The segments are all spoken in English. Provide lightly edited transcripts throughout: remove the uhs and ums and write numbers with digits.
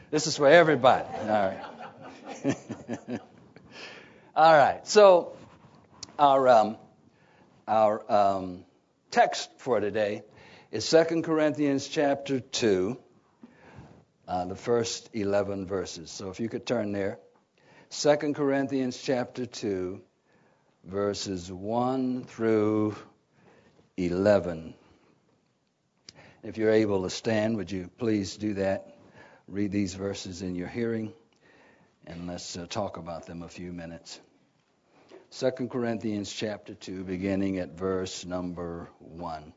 This is for everybody. All right. All right. So our text for today is 2 Corinthians chapter 2, the first 11 verses. So if you could turn there. 2 Corinthians chapter 2, verses 1 through 11. If you're able to stand, would you please do that? Read these verses in your hearing, and let's talk about them a few minutes. 2 Corinthians chapter 2, beginning at verse number 1.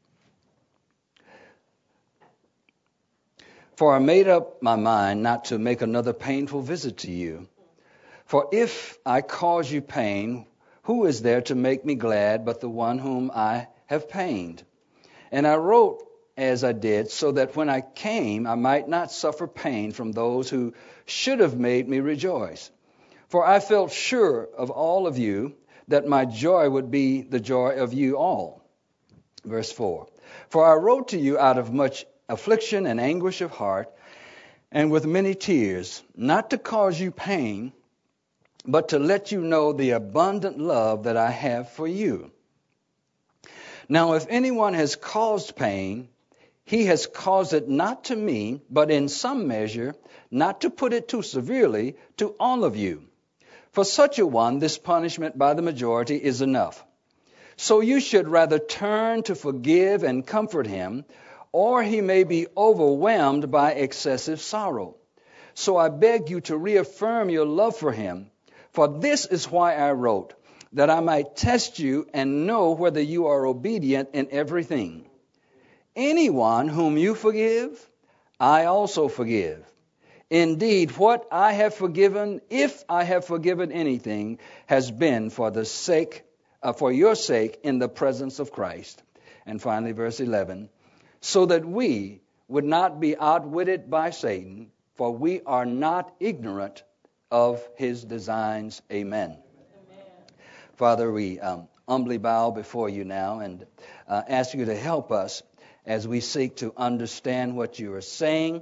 For I made up my mind not to make another painful visit to you. For if I cause you pain, who is there to make me glad but the one whom I have pained? And I wrote as I did, so that when I came, I might not suffer pain from those who should have made me rejoice. For I felt sure of all of you that my joy would be the joy of you all. Verse 4. For I wrote to you out of much affliction and anguish of heart, and with many tears, not to cause you pain, but to let you know the abundant love that I have for you. Now, if anyone has caused pain, he has caused it not to me, but in some measure, not to put it too severely, to all of you. For such a one, this punishment by the majority is enough. So you should rather turn to forgive and comfort him, or he may be overwhelmed by excessive sorrow. So I beg you to reaffirm your love for him. For this is why I wrote, that I might test you and know whether you are obedient in everything. Anyone whom you forgive, I also forgive. Indeed, what I have forgiven, if I have forgiven anything, has been for your sake in the presence of Christ. And finally, verse 11, so that we would not be outwitted by Satan, for we are not ignorant of his designs. Amen. Father, we humbly bow before you now and ask you to help us as we seek to understand what you are saying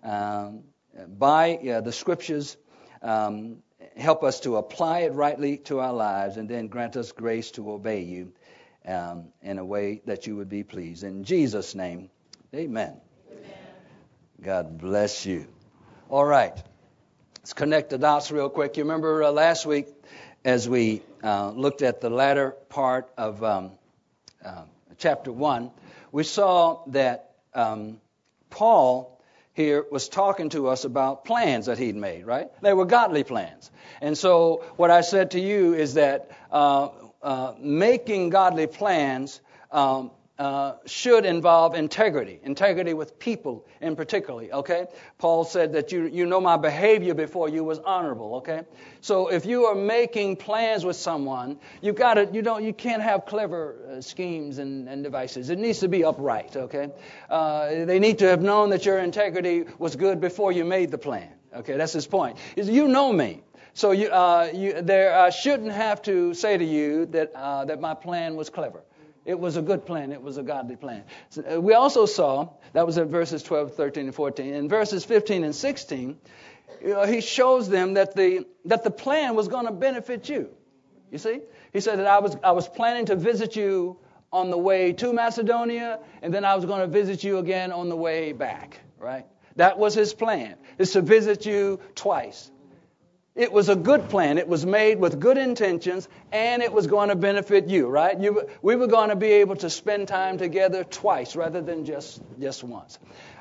by the Scriptures. Help us to apply it rightly to our lives, and then grant us grace to obey you in a way that you would be pleased. In Jesus' name, amen. God bless you. All right. Let's connect the dots real quick. You remember last week as we looked at the latter part of chapter 1, we saw that Paul here was talking to us about plans that he'd made, right? They were godly plans. And so what I said to you is that making godly plans should involve integrity with people in particular, okay? Paul said that you know my behavior before you was honorable, okay? So if you are making plans with someone, you can't have clever schemes and devices. It needs to be upright, okay? They need to have known that your integrity was good before you made the plan, okay? That's his point. You know me. So I shouldn't have to say to you that my plan was clever. It was a good plan. It was a godly plan. So we also saw, that was in verses 12, 13, and 14. In verses 15 and 16, he shows them that the plan was going to benefit you. You see? He said that I was planning to visit you on the way to Macedonia, and then I was going to visit you again on the way back, right? That was his plan, is to visit you twice. It was a good plan. It was made with good intentions, and it was going to benefit you, right? We were going to be able to spend time together twice rather than just once.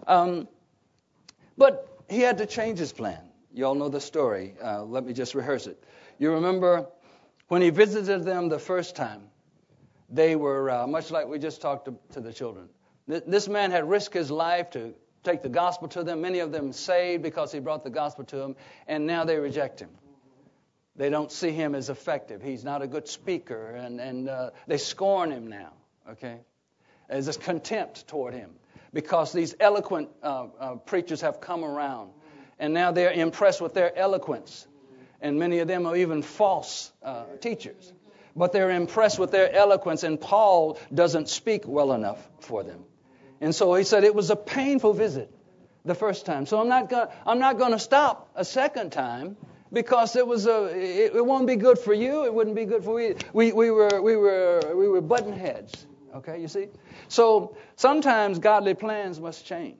But he had to change his plan. You all know the story. Let me just rehearse it. You remember when he visited them the first time, they were much like we just talked to the children. This man had risked his life to take the gospel to them. Many of them saved because he brought the gospel to them, and now they reject him. They don't see him as effective. He's not a good speaker, and they scorn him now, okay? There's this contempt toward him because these eloquent preachers have come around, and now they're impressed with their eloquence, and many of them are even false teachers. But they're impressed with their eloquence, and Paul doesn't speak well enough for them. And so he said it was a painful visit the first time. So I'm not going to stop a second time because it won't be good for you. It wouldn't be good for me. We were button heads. Okay, you see? So sometimes godly plans must change.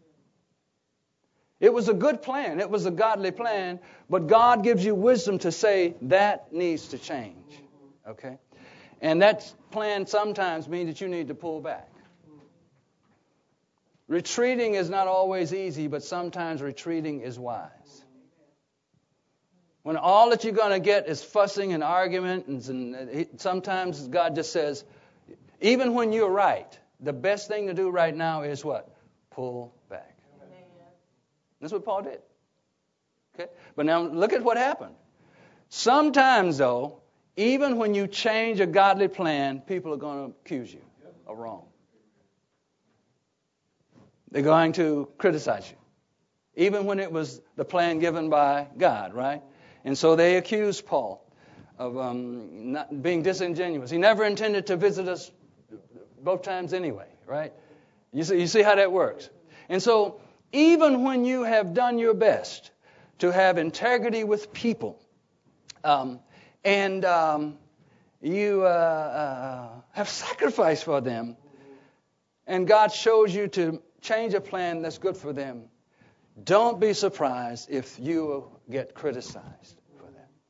It was a good plan. It was a godly plan, but God gives you wisdom to say that needs to change. Okay? And that plan sometimes means that you need to pull back. Retreating is not always easy, but sometimes retreating is wise. When all that you're going to get is fussing and argument, and sometimes God just says, even when you're right, the best thing to do right now is what? Pull back. Amen. That's what Paul did. Okay? But now look at what happened. Sometimes, though, even when you change a godly plan, people are going to accuse you of wrong. They're going to criticize you. Even when it was the plan given by God, right? And so they accused Paul of not being disingenuous. He never intended to visit us both times anyway, right? You see how that works. And so even when you have done your best to have integrity with people, and you have sacrificed for them, and God shows you to change a plan that's good for them, don't be surprised if you get criticized for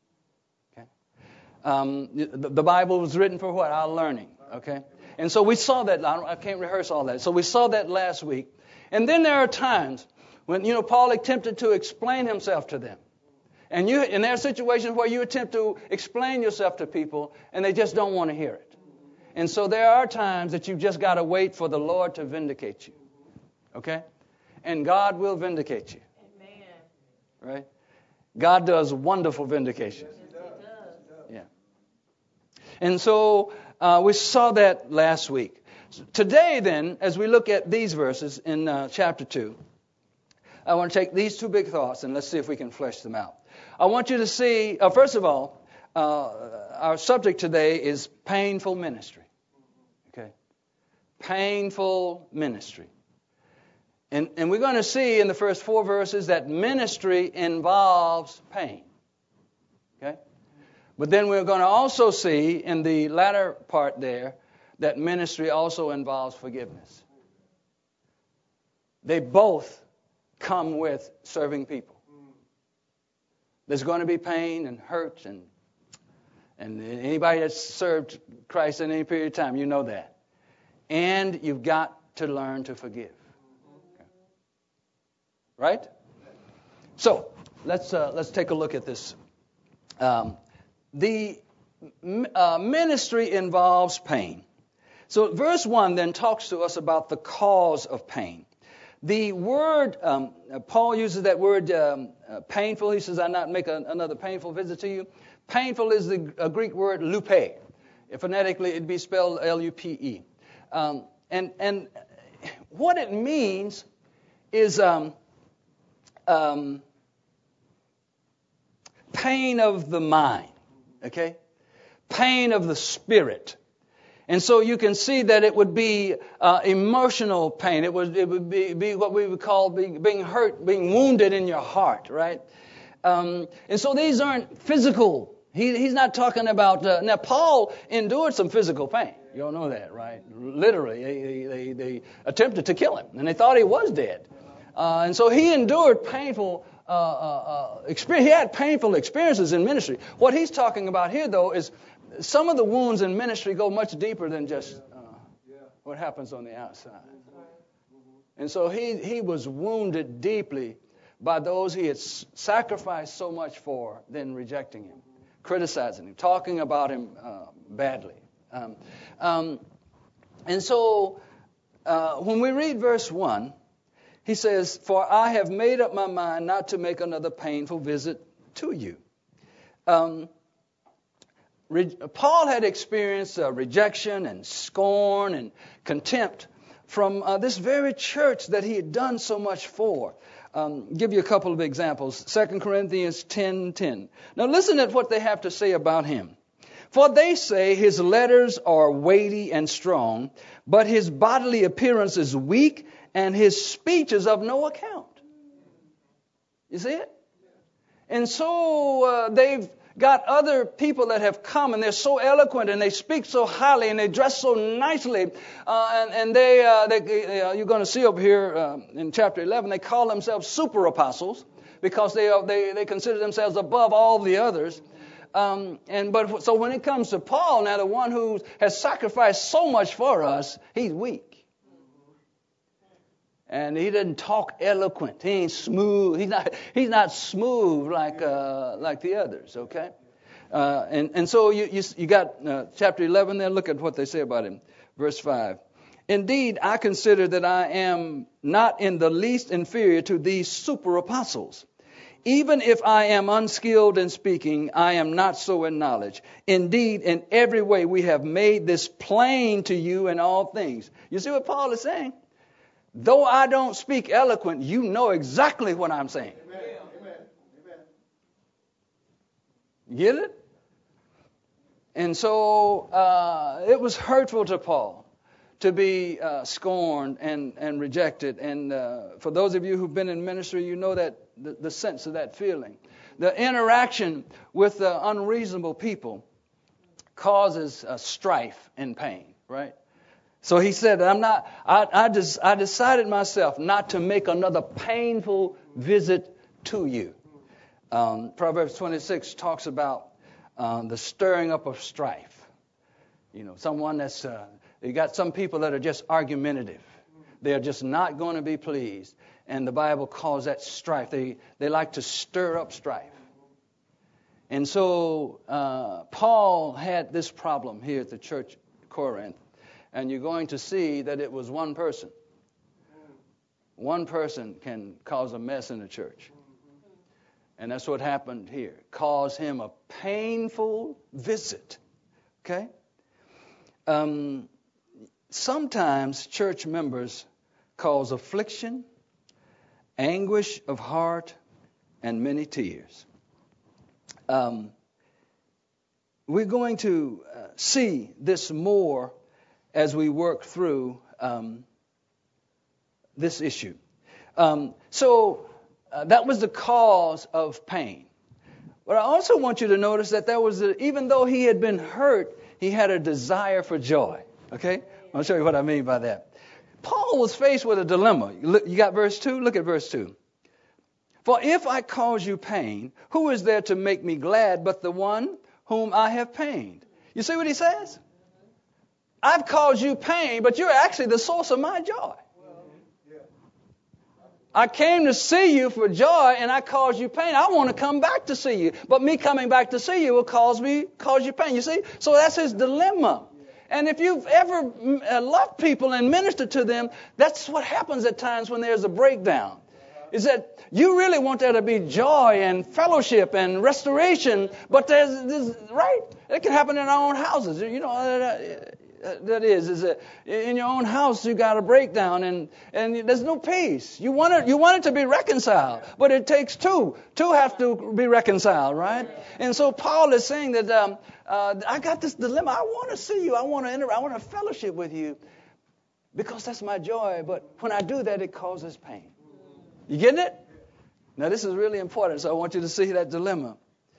that. Okay? The Bible was written for what? Our learning. Okay? And so we saw that. I can't rehearse all that. So we saw that last week. And then there are times when, Paul attempted to explain himself to them. And there are situations where you attempt to explain yourself to people and they just don't want to hear it. And so there are times that you've just got to wait for the Lord to vindicate you. Okay? And God will vindicate you. Amen. Right? God does wonderful vindication. Yes, He does. Yeah. And so we saw that last week. Today then, as we look at these verses in chapter 2, I want to take these two big thoughts and let's see if we can flesh them out. I want you to see, first of all, our subject today is painful ministry. Okay? Painful ministry. And we're going to see in the first 4 verses that ministry involves pain. Okay? But then we're going to also see in the latter part there that ministry also involves forgiveness. They both come with serving people. There's going to be pain and hurt, and anybody that's served Christ in any period of time, you know that. And you've got to learn to forgive. Okay. Right? So let's take a look at this. The ministry involves pain. So verse 1 then talks to us about the cause of pain. The word, Paul uses that word painful. He says, I'll not make another painful visit to you. Painful is the Greek word lupe. Phonetically, it'd be spelled L-U-P-E. And what it means is pain of the mind, okay? Pain of the spirit. And so you can see that it would be emotional pain. It would be what we would call being hurt, being wounded in your heart, right? And so these aren't physical. He's not talking about... now, Paul endured some physical pain. You all know that, right? Literally, they attempted to kill him, and they thought he was dead. And so he endured painful experience. He had painful experiences in ministry. What he's talking about here, though, is some of the wounds in ministry go much deeper than just what happens on the outside. And so he was wounded deeply by those he had sacrificed so much for, then rejecting him, criticizing him, talking about him badly. And so when we read verse 1, he says, "For I have made up my mind not to make another painful visit to you." Paul had experienced rejection and scorn and contempt from this very church that he had done so much for. Give you a couple of examples. 2 Corinthians 10:10. Now listen at what they have to say about him. "For they say his letters are weighty and strong, but his bodily appearance is weak, and his speech is of no account." You see it? And so they've got other people that have come, and they're so eloquent, and they speak so highly, and they dress so nicely. And you're going to see over here in chapter 11, they call themselves super apostles because they consider themselves above all the others. So when it comes to Paul, now the one who has sacrificed so much for us, he's weak. And he doesn't talk eloquent. He ain't smooth. He's not smooth like the others. Okay, and so you got chapter 11 there. Look at what they say about him. Verse 5. Indeed, I consider that I am not in the least inferior to these super apostles. Even if I am unskilled in speaking, I am not so in knowledge. Indeed, in every way we have made this plain to you in all things. You see what Paul is saying? Though I don't speak eloquent, you know exactly what I'm saying. Amen. Amen. Get it? And so it was hurtful to Paul to be scorned and rejected. And for those of you who've been in ministry, you know that the sense of that feeling. The interaction with unreasonable people causes strife and pain, right? So he said, I decided myself not to make another painful visit to you. Proverbs 26 talks about the stirring up of strife. You know, someone that's, you got some people that are just argumentative. They're just not going to be pleased. And the Bible calls that strife. They like to stir up strife. And so Paul had this problem here at the church at Corinth. And you're going to see that it was one person. One person can cause a mess in the church. And that's what happened here. Caused him a painful visit. Okay? Sometimes church members cause affliction, anguish of heart, and many tears. We're going to see this more as we work through this issue. So that was the cause of pain. But I also want you to notice that even though he had been hurt, he had a desire for joy. Okay? I'll show you what I mean by that. Paul was faced with a dilemma. You got verse 2? Look at verse 2. For if I cause you pain, who is there to make me glad but the one whom I have pained? You see what he says? I've caused you pain, but you're actually the source of my joy. I came to see you for joy, and I caused you pain. I want to come back to see you, but me coming back to see you will cause you pain. You see? So that's his dilemma. And if you've ever loved people and ministered to them, that's what happens at times when there's a breakdown. Is that you really want there to be joy and fellowship and restoration, but there's right? It can happen in our own houses. You know, that is that in your own house you got a breakdown and there's no peace. You want it to be reconciled, but it takes two. Two have to be reconciled, right? And so Paul is saying that I got this dilemma. I want to see you. I want to fellowship with you because that's my joy. But when I do that, it causes pain. You getting it? Now this is really important, so I want you to see that dilemma.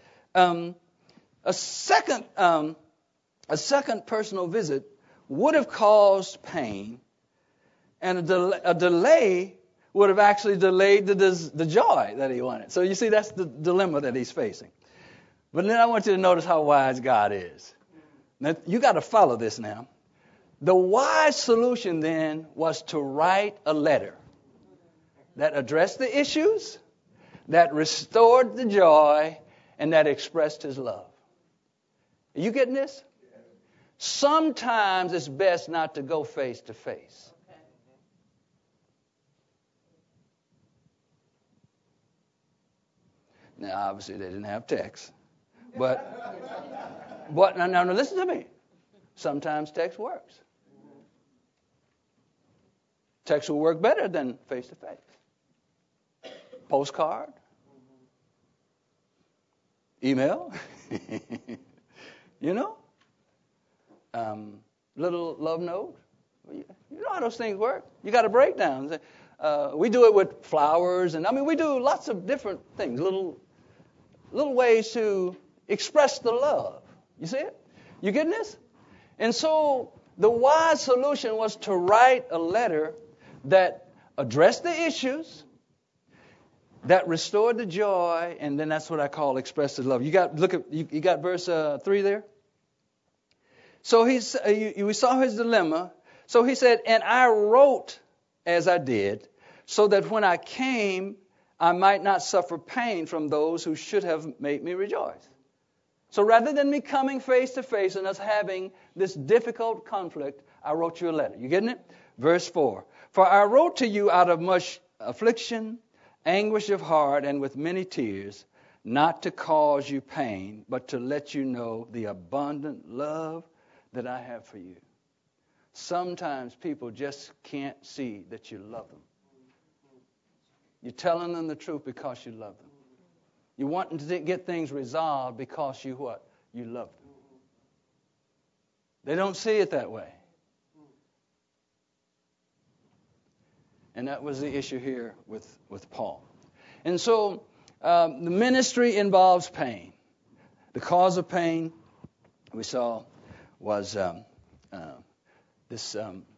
A second personal visit would have caused pain, and a delay would have actually delayed the joy that he wanted. So you see, that's the dilemma that he's facing. But then I want you to notice how wise God is. Now, you got to follow this now. The wise solution then was to write a letter that addressed the issues, that restored the joy, and that expressed his love. Are you getting this? Sometimes it's best not to go face to face. Now, obviously, they didn't have text. But now, listen to me. Sometimes text works. Text will work better than face to face. Postcard. Email. You know? Little love note. You know how those things work. You got a breakdown. We do it with flowers, and we do lots of different things, little ways to express the love. You see it? You getting this? And so the wise solution was to write a letter that addressed the issues, that restored the joy, and then that's what I call express the love. You got verse 3 there. So we saw his dilemma. So he said, and I wrote as I did, so that when I came, I might not suffer pain from those who should have made me rejoice. So rather than me coming face to face and us having this difficult conflict, I wrote you a letter. You getting it? Verse 4. For I wrote to you out of much affliction, anguish of heart, and with many tears, not to cause you pain, but to let you know the abundant love that I have for you. Sometimes people just can't see that you love them. You're telling them the truth because you love them. You want them to get things resolved because you what? You love them. They don't see it that way. And that was the issue here with Paul. And so the ministry involves pain. The cause of pain we saw was this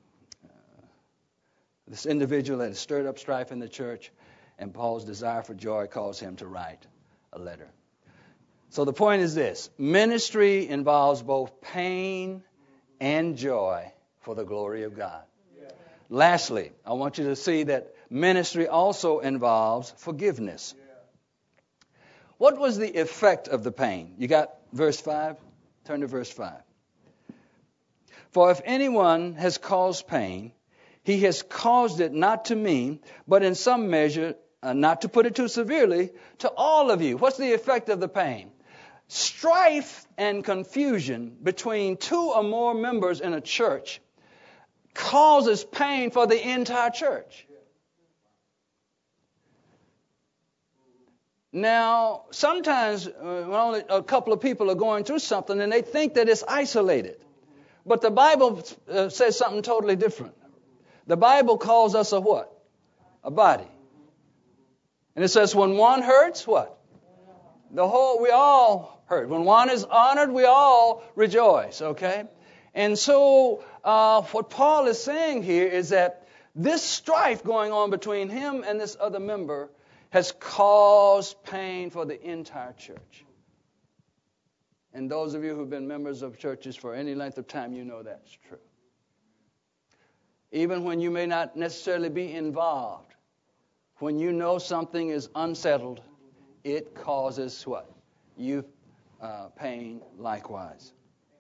individual that had stirred up strife in the church, and Paul's desire for joy caused him to write a letter. So the point is this: ministry involves both pain and joy for the glory of God. Yeah. Lastly, I want you to see that ministry also involves forgiveness. Yeah. What was the effect of the pain? You got verse 5? Turn to verse 5. For if anyone has caused pain, he has caused it not to me, but in some measure, not to put it too severely, to all of you. What's the effect of the pain? Strife and confusion between two or more members in a church causes pain for the entire church. Now, sometimes when only a couple of people are going through something and they think that it's isolated. But the Bible says something totally different. The Bible calls us a what? A body. And it says when one hurts, what? We all hurt. When one is honored, we all rejoice, okay? And so what Paul is saying here is that this strife going on between him and this other member has caused pain for the entire church. And those of you who've been members of churches for any length of time, you know that's true. Even when you may not necessarily be involved, when you know something is unsettled, it causes what? You pain likewise.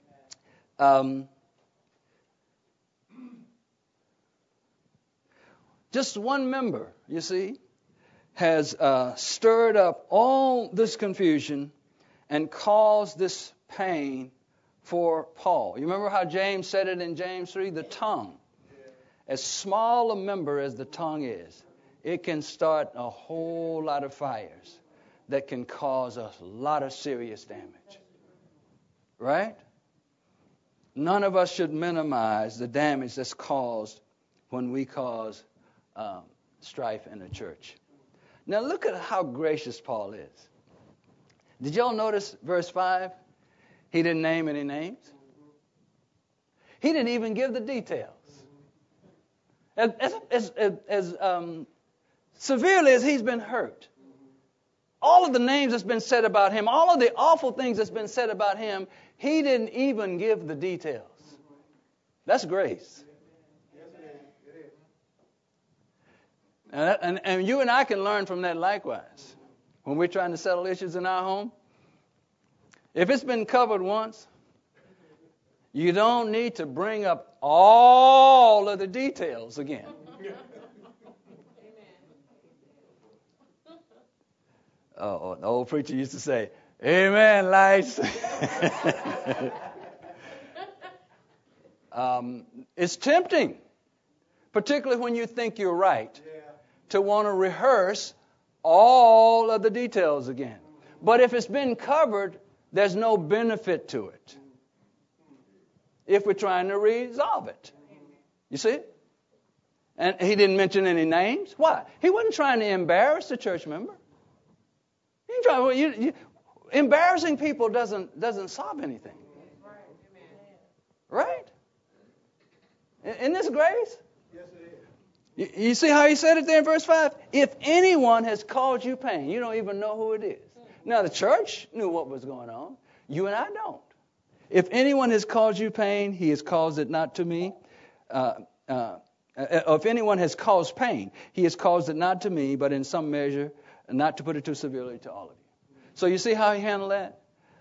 Just one member, you see, has stirred up all this confusion and caused this pain for Paul. You remember how James said it in James 3? The tongue. As small a member as the tongue is, it can start a whole lot of fires that can cause a lot of serious damage. Right? None of us should minimize the damage that's caused when we cause strife in a church. Now look at how gracious Paul is. Did y'all notice verse 5? He didn't name any names. He didn't even give the details. As severely as he's been hurt, all of the names that's been said about him, all of the awful things that's been said about him, he didn't even give the details. That's grace. And you and I can learn from that likewise. When we're trying to settle issues in our home, if it's been covered once, you don't need to bring up all of the details again. Oh, the old preacher used to say, "Amen, lights." It's tempting, particularly when you think you're right, to want to rehearse all of the details again. But if it's been covered, there's no benefit to it if we're trying to resolve it. You see? And he didn't mention any names. Why? He wasn't trying to embarrass the church member. He didn't try, embarrassing people doesn't solve anything. Right? Isn't this grace? Yes, it is. You see how he said it there in verse 5? If anyone has caused you pain, you don't even know who it is. Now, the church knew what was going on. You and I don't. If anyone has caused you pain, he has caused it not to me. If anyone has caused pain, he has caused it not to me, but in some measure, not to put it too severely to all of you. So you see how he handled that?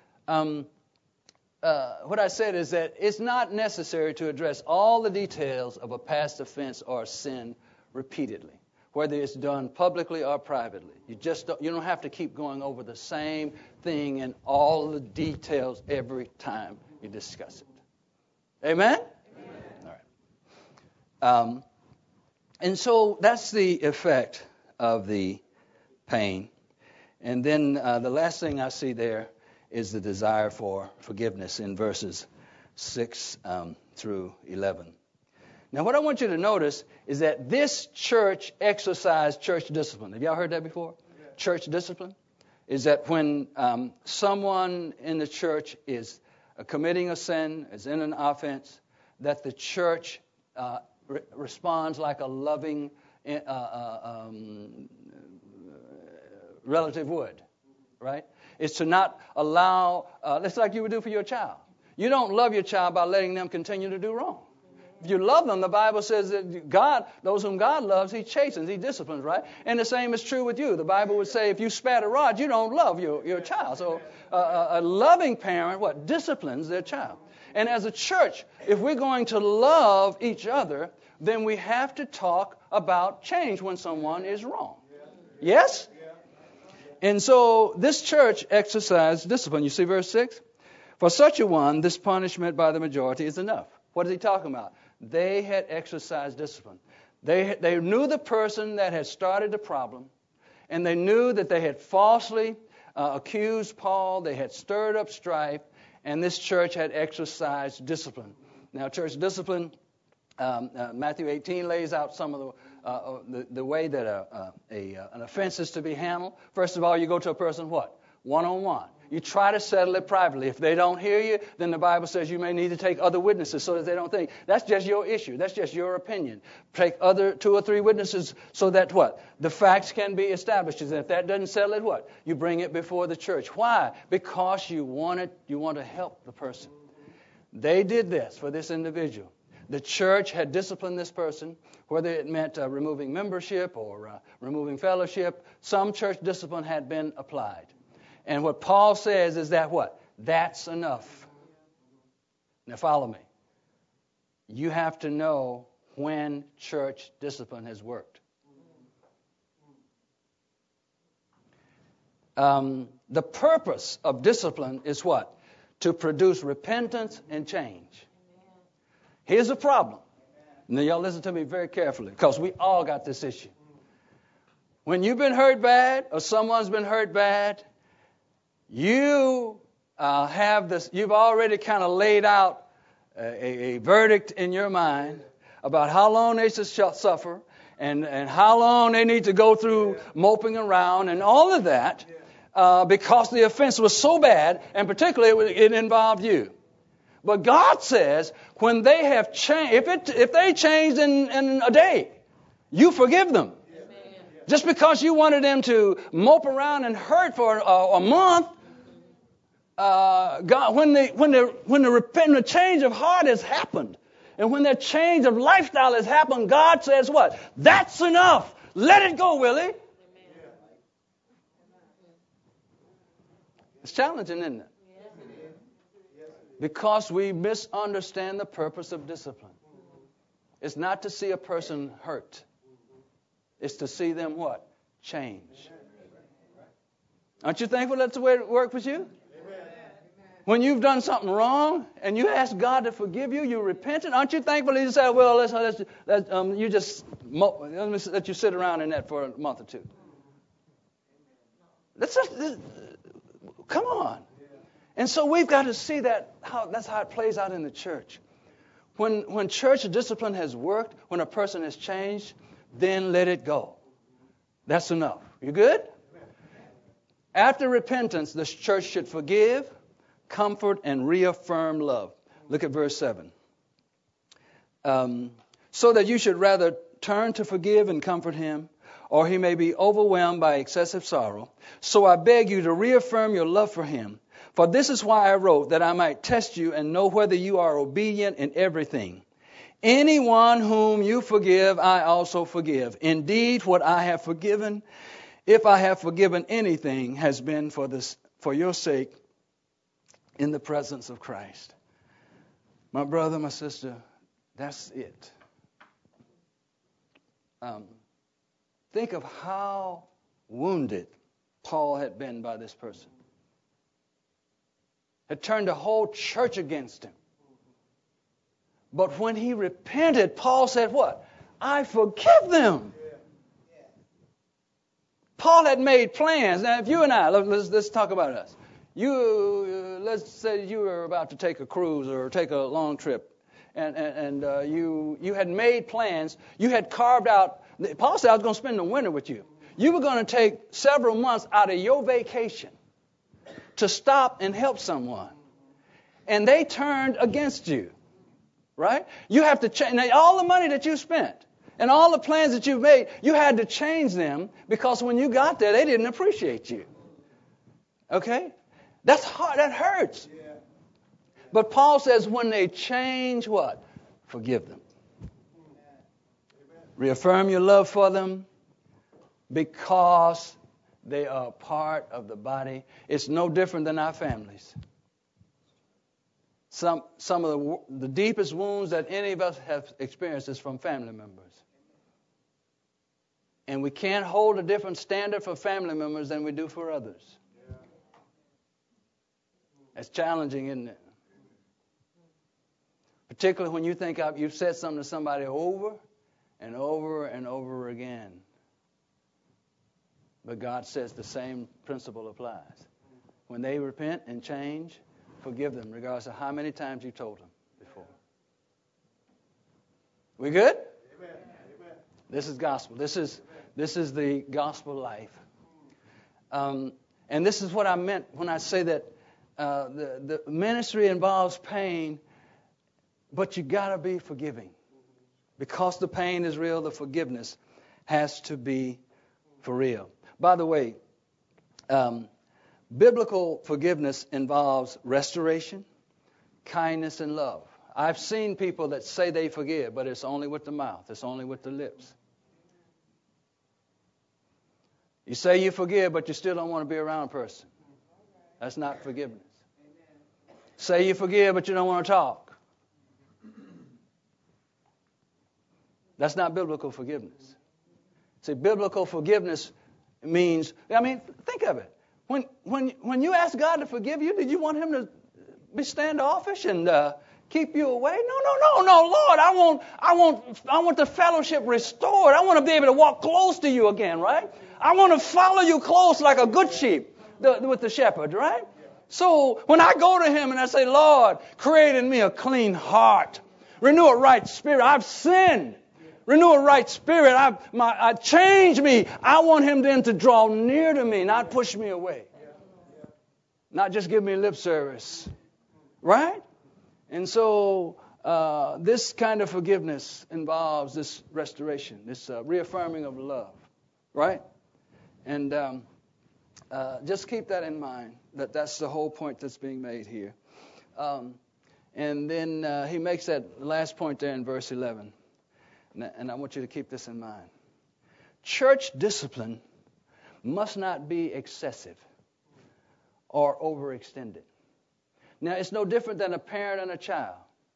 What I said is that it's not necessary to address all the details of a past offense or sin repeatedly, whether it's done publicly or privately. You don't have to keep going over the same thing in all the details every time you discuss it. Amen? Amen. All right. And so that's the effect of the pain. And then the last thing I see there is the desire for forgiveness in verses 6 through 11. Now, what I want you to notice is that this church exercised church discipline. Have y'all heard that before? Yeah. Church discipline is that when someone in the church is committing a sin, is in an offense, that the church responds like a loving relative would, right? Is to not allow, that's like you would do for your child. You don't love your child by letting them continue to do wrong. If you love them, the Bible says that God, those whom God loves, He chastens, He disciplines, right? And the same is true with you. The Bible would say if you spat a rod, you don't love your child. So a loving parent, disciplines their child. And as a church, if we're going to love each other, then we have to talk about change when someone is wrong. Yes? And so this church exercised discipline. You see verse 6? For such a one, this punishment by the majority is enough. What is he talking about? They had exercised discipline. They knew the person that had started the problem, and they knew that they had falsely accused Paul. They had stirred up strife, and this church had exercised discipline. Now, church discipline, Matthew 18 lays out some of the way that an offense is to be handled. First of all, you go to a person, what? One-on-one. You try to settle it privately. If they don't hear you, then the Bible says you may need to take other witnesses so that they don't think. That's just your issue. That's just your opinion. Take other 2 or 3 witnesses so that what? The facts can be established. And if that doesn't settle it, what? You bring it before the church. Why? Because you want to help the person. They did this for this individual. The church had disciplined this person, whether it meant removing membership or removing fellowship. Some church discipline had been applied. And what Paul says is that what? That's enough. Now follow me. You have to know when church discipline has worked. The purpose of discipline is what? To produce repentance and change. Here's the problem. Now y'all listen to me very carefully, because we all got this issue. When you've been hurt bad, or someone's been hurt bad, you have this. You've already kind of laid out a verdict in your mind about how long they should suffer, and how long they need to go through moping around and all of that, because the offense was so bad, and particularly it involved you. But God says when they have changed, if they changed in a day, you forgive them. Just because you wanted them to mope around and hurt for a month, God, when the change of heart has happened, and when that change of lifestyle has happened, God says what? That's enough. Let it go, Willie. It's challenging, isn't it? Because we misunderstand the purpose of discipline. It's not to see a person hurt. It's to see them what? Change. Aren't you thankful that's the way it worked with you? When you've done something wrong and you ask God to forgive you, you repented. Aren't you thankful He said, well, let you sit around in that for a month or two? Come on. And so we've got to see that's how it plays out in the church. When church discipline has worked, when a person has changed, then let it go. That's enough. You good? After repentance, the church should forgive, comfort, and reaffirm love. Look at verse 7. So that you should rather turn to forgive and comfort him, or he may be overwhelmed by excessive sorrow. So I beg you to reaffirm your love for him. For this is why I wrote, that I might test you and know whether you are obedient in everything. Anyone whom you forgive, I also forgive. Indeed, what I have forgiven, if I have forgiven anything, has been for your sake in the presence of Christ. My brother, my sister, that's it. Think of how wounded Paul had been by this person. Had turned the whole church against him. But when he repented, Paul said what? I forgive them. Paul had made plans. Now, if you and I, let's talk about us. Let's say you were about to take a cruise or take a long trip, and you had made plans. You had carved out. Paul said, I was going to spend the winter with you. You were going to take several months out of your vacation to stop and help someone. And they turned against you. Right? You have to change. Now, all the money that you spent and all the plans that you've made, you had to change them because when you got there, they didn't appreciate you. Okay? That's hard. That hurts. Yeah. But Paul says when they change what? Forgive them. Reaffirm your love for them because they are part of the body. It's no different than our families. Some of the deepest wounds that any of us have experienced is from family members. And we can't hold a different standard for family members than we do for others. That's challenging, isn't it? Particularly when you think you've said something to somebody over and over and over again. But God says the same principle applies. When they repent and change, forgive them, regardless of how many times you told them before. We good? Amen. This is gospel. This is the gospel life. And this is what I meant when I say that the ministry involves pain, but you got to be forgiving. Because the pain is real, the forgiveness has to be for real. By the way, biblical forgiveness involves restoration, kindness, and love. I've seen people that say they forgive, but it's only with the mouth. It's only with the lips. You say you forgive, but you still don't want to be around a person. That's not forgiveness. Say you forgive, but you don't want to talk. That's not biblical forgiveness. See, biblical forgiveness means, think of it. When you ask God to forgive you, did you want him to be standoffish and keep you away? No, Lord, I want the fellowship restored. I want to be able to walk close to you again, right? I want to follow you close like a good sheep with the shepherd, right? So when I go to him and I say, Lord, create in me a clean heart, renew a right spirit. I've sinned. Renew a right spirit. Change me. I want him then to draw near to me, not push me away. Not just give me lip service. Right? And so this kind of forgiveness involves this restoration, this reaffirming of love. Right? And just keep that in mind, that's the whole point that's being made here. And then he makes that last point there in verse 11. And I want you to keep this in mind. Church discipline must not be excessive or overextended. Now, it's no different than a parent and a child.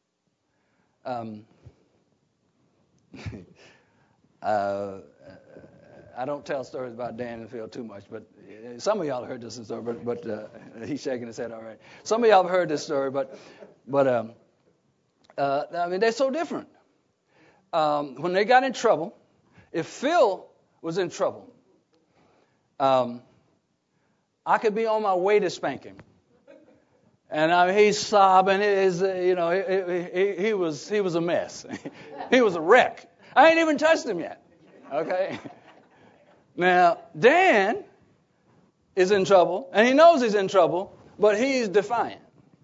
I don't tell stories about Dan and Phil too much, but some of y'all have heard this story, but he's shaking his head all right. Some of y'all have heard this story, but they're so different. When they got in trouble, if Phil was in trouble, I could be on my way to spank him. And he's sobbing. He was a mess. He was a wreck. I ain't even touched him yet. Okay. Now Dan is in trouble, and he knows he's in trouble, but he's defiant.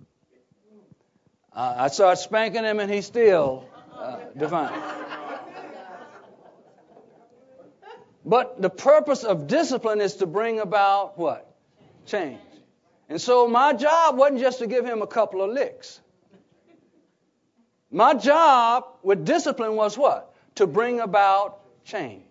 I start spanking him, and he's still defiant. But the purpose of discipline is to bring about what? Change. And so my job wasn't just to give him a couple of licks. My job with discipline was what? To bring about change.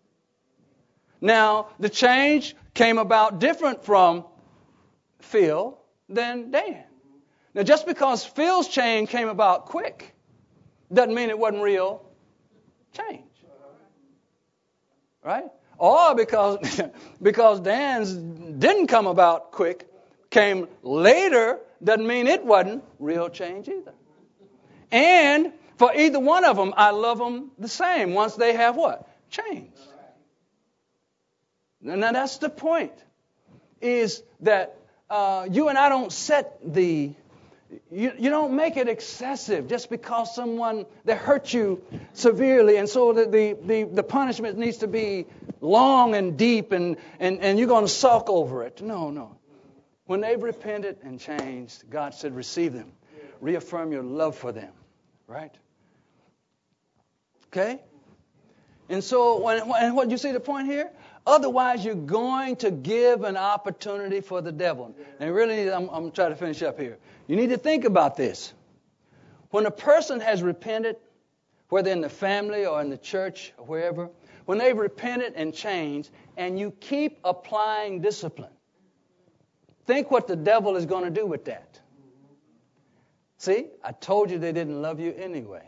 Now, the change came about different from Phil than Dan. Now, just because Phil's change came about quick doesn't mean it wasn't real change. Right? Or because Dan's didn't come about quick, came later, doesn't mean it wasn't real change either. And for either one of them, I love them the same once they have what? Changed. Now that's the point, is that you and I don't set you don't make it excessive just because someone that hurt you severely, and so the punishment needs to be long and deep, and you're going to sulk over it. No. When they've repented and changed, God said, receive them. Reaffirm your love for them. Right? Okay? And so, and what you see the point here? Otherwise, you're going to give an opportunity for the devil. And really, I'm trying to finish up here. You need to think about this. When a person has repented, whether in the family or in the church or wherever, when they've repented and changed, and you keep applying discipline, think what the devil is going to do with that. See, I told you they didn't love you anyway.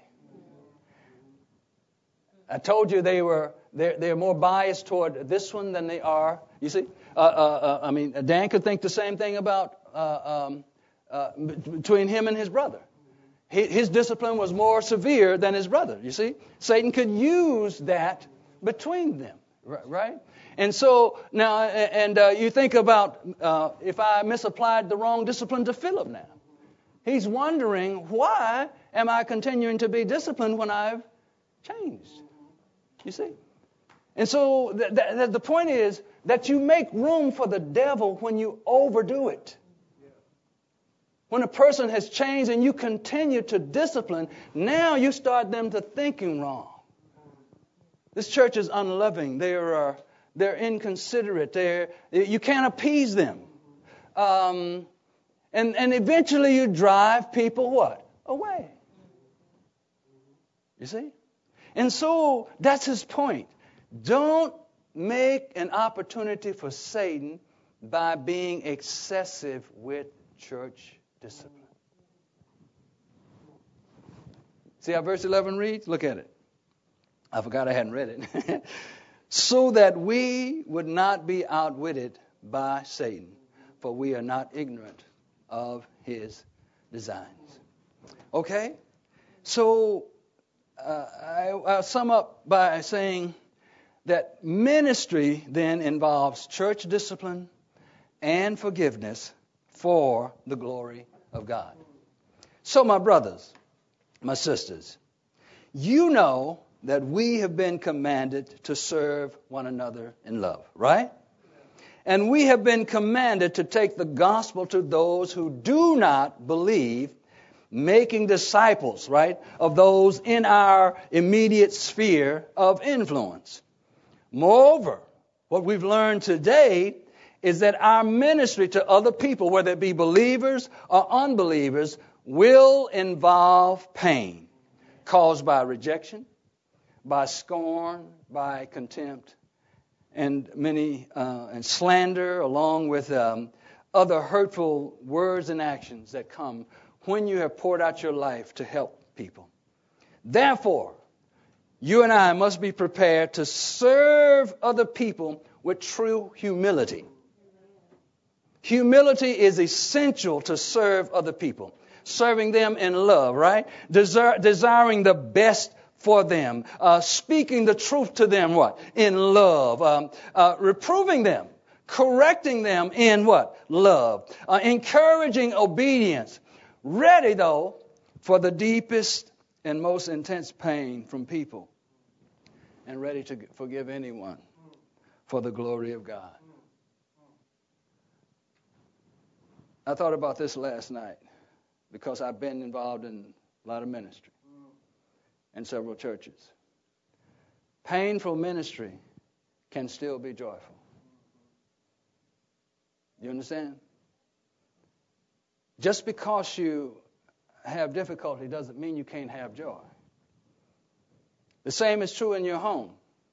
I told you they're more biased toward this one than they are. You see, Dan could think the same thing about between him and his brother. His discipline was more severe than his brother. You see, Satan could use that between them, right? And so now, you think about if I misapplied the wrong discipline to Philip now. He's wondering, why am I continuing to be disciplined when I've changed? You see? And so the point is that you make room for the devil when you overdo it. When a person has changed and you continue to discipline, now you start them to thinking wrong. This church is unloving. They're inconsiderate. You can't appease them. And eventually you drive people what? Away. You see? And so that's his point. Don't make an opportunity for Satan by being excessive with church discipline. See how verse 11 reads? Look at it. I forgot I hadn't read it. So that we would not be outwitted by Satan, for we are not ignorant of his designs. Okay? So I'll sum up by saying that ministry then involves church discipline and forgiveness for the glory of God. So my brothers, my sisters, you know that we have been commanded to serve one another in love, right? And we have been commanded to take the gospel to those who do not believe, making disciples, right, of those in our immediate sphere of influence. Moreover, what we've learned today is that our ministry to other people, whether it be believers or unbelievers, will involve pain caused by rejection, by scorn, by contempt, and and slander, along with other hurtful words and actions that come when you have poured out your life to help people. Therefore, you and I must be prepared to serve other people with true humility. Humility is essential to serve other people. Serving them in love, right? Desiring the best for them. Speaking the truth to them, what? In love. Reproving them. correcting them in what? Love. Encouraging obedience. Ready, though, for the deepest and most intense pain from people. And ready to forgive anyone for the glory of God. I thought about this last night because I've been involved in a lot of ministry in several churches. Painful ministry can still be joyful. You understand? Just because you have difficulty doesn't mean you can't have joy. The same is true in your home.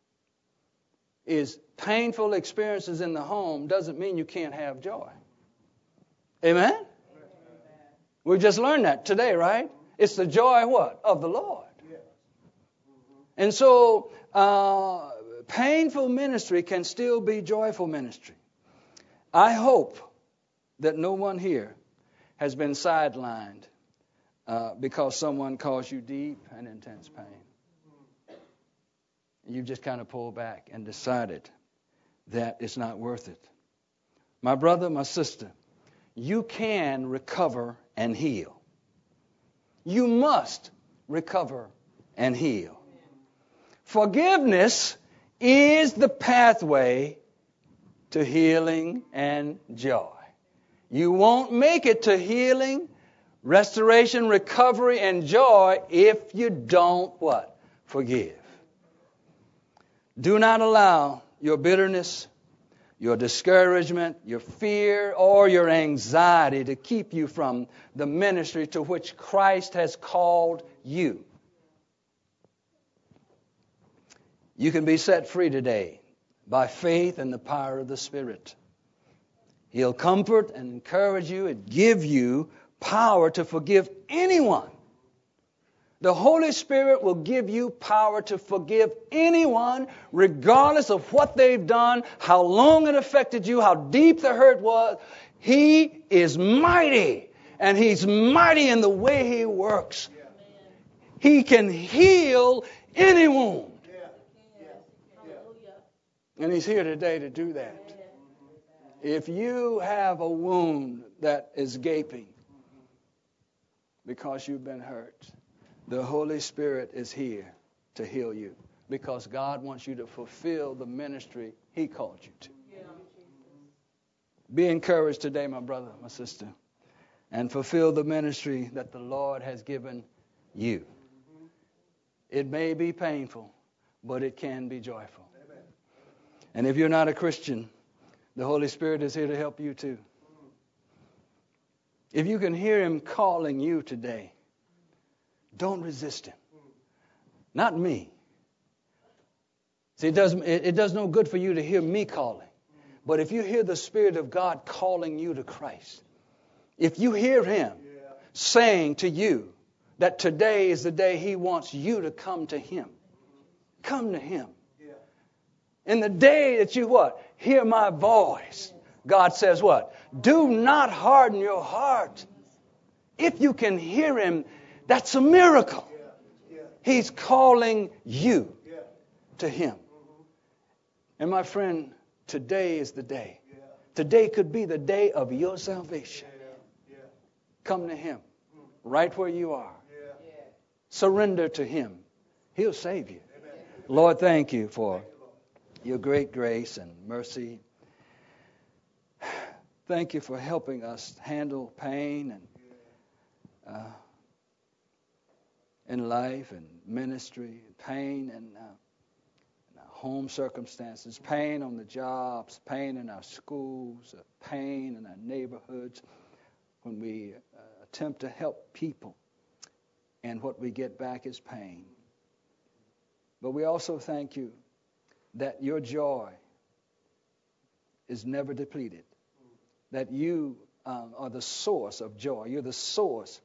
Is painful experiences in the home doesn't mean you can't have joy. Amen? We just learned that today, right? It's the joy what? Of the Lord. And so painful ministry can still be joyful ministry. I hope that no one here has been sidelined because someone caused you deep and intense pain. You just kind of pulled back and decided that it's not worth it. My brother, my sister, you can recover and heal. You must recover and heal. Forgiveness is the pathway to healing and joy. You won't make it to healing, restoration, recovery, and joy if you don't what? Forgive. Do not allow your bitterness, your discouragement, your fear, or your anxiety to keep you from the ministry to which Christ has called you. You can be set free today by faith and the power of the Spirit. He'll comfort and encourage you and give you power to forgive anyone. The Holy Spirit will give you power to forgive anyone, regardless of what they've done, how long it affected you, how deep the hurt was. He is mighty, and He's mighty in the way He works. He can heal any wound. And He's here today to do that. If you have a wound that is gaping because you've been hurt, the Holy Spirit is here to heal you because God wants you to fulfill the ministry He called you to. Be encouraged today, my brother, my sister, and fulfill the ministry that the Lord has given you. It may be painful, but it can be joyful. And if you're not a Christian, the Holy Spirit is here to help you too. If you can hear Him calling you today, don't resist Him. Not me. See, it does no good for you to hear me calling. But if you hear the Spirit of God calling you to Christ, if you hear Him saying to you that today is the day He wants you to come to Him, come to Him. In the day that you what? Hear my voice. God says what? Do not harden your heart. If you can hear Him, that's a miracle. He's calling you to Him. And my friend, today is the day. Today could be the day of your salvation. Come to Him right where you are. Surrender to Him. He'll save you. Lord, thank you for your great grace and mercy. Thank you for helping us handle pain and in life and ministry, pain and home circumstances, pain on the jobs, pain in our schools, pain in our neighborhoods when we attempt to help people and what we get back is pain. But we also thank you that your joy is never depleted, that you are the source of joy. You're the source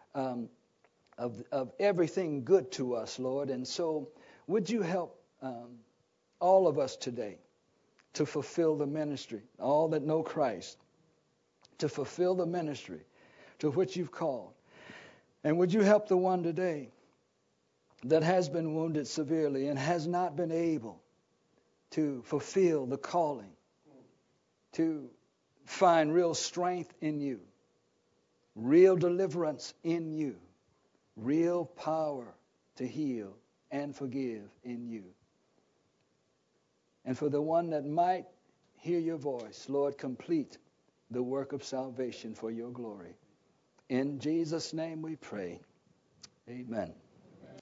of everything good to us, Lord. And so would you help all of us today to fulfill the ministry, all that know Christ, to fulfill the ministry to which you've called. And would you help the one today that has been wounded severely and has not been able to fulfill the calling to find real strength in you, real deliverance in you, real power to heal and forgive in you. And for the one that might hear your voice, Lord, complete the work of salvation for your glory. In Jesus' name we pray. Amen.